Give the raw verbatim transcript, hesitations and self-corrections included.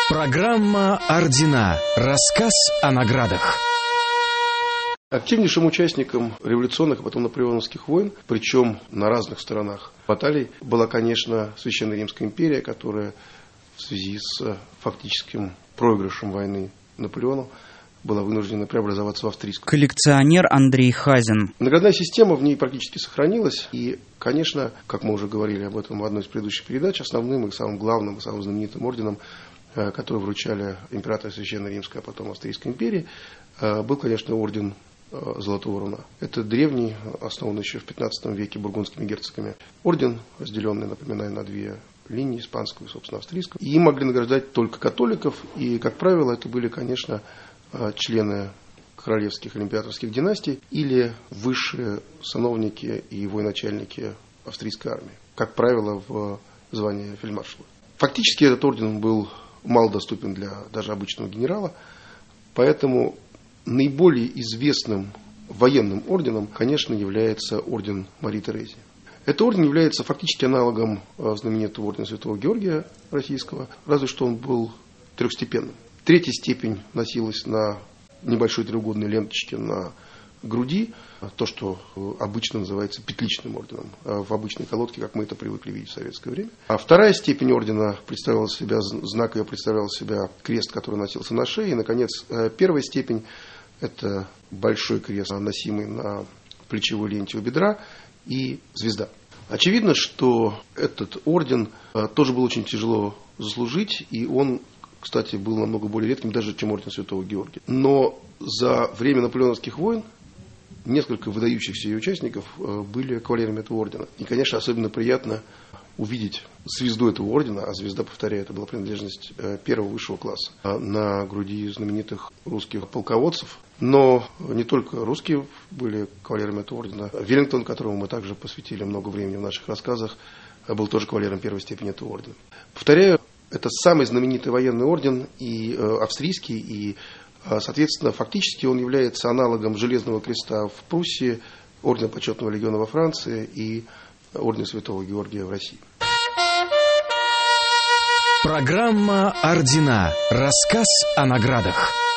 Программа «Ордена». Рассказ о наградах. Активнейшим участником революционных, а потом наполеоновских войн, причем на разных сторонах баталий, была, конечно, Священная Римская империя, которая в связи с фактическим проигрышем войны Наполеону была вынуждена преобразоваться в австрийскую. Коллекционер Андрей Хазин. Наградная система в ней практически сохранилась. И, конечно, как мы уже говорили об этом в одной из предыдущих передач, основным и самым главным и самым знаменитым орденом, который вручали императору Священной Римской, а потом Австрийской империи, был, конечно, орден Золотого Руна. Это древний, основанный еще в пятнадцатом веке бургундскими герцогами орден, разделенный, напоминаю, на две линии, испанскую и, собственно, австрийскую. И им могли награждать только католиков, и, как правило, это были, конечно, члены королевских или императорских династий или высшие сановники и военачальники австрийской армии, как правило, в звании фельдмаршала. Фактически этот орден был мало доступен для даже обычного генерала, поэтому наиболее известным военным орденом, конечно, является орден Марии Терезии. Этот орден является фактически аналогом знаменитого ордена Святого Георгия российского, разве что он был трехстепенным. Третья степень носилась на небольшой треугольной ленточке на груди, то, что обычно называется петличным орденом, в обычной колодке, как мы это привыкли видеть в советское время. А вторая степень ордена представляла себя, знак ее представлял себя крест, который носился на шее. И, наконец, первая степень – это большой крест, носимый на плечевой ленте у бедра, и звезда. Очевидно, что этот орден тоже был очень тяжело заслужить, и он, кстати, был намного более редким даже, чем орден Святого Георгия. Но за время наполеоновских войн несколько выдающихся ее участников были кавалерами этого ордена. И, конечно, особенно приятно увидеть звезду этого ордена, а звезда, повторяю, это была принадлежность первого высшего класса, на груди знаменитых русских полководцев. Но не только русские были кавалерами этого ордена. Веллингтон, которому мы также посвятили много времени в наших рассказах, был тоже кавалером первой степени этого ордена. Повторяю, это самый знаменитый военный орден, и австрийский, и, соответственно, фактически он является аналогом Железного Креста в Пруссии, ордена Почетного легиона во Франции и ордена Святого Георгия в России. Программа «Ордена». Рассказ о наградах.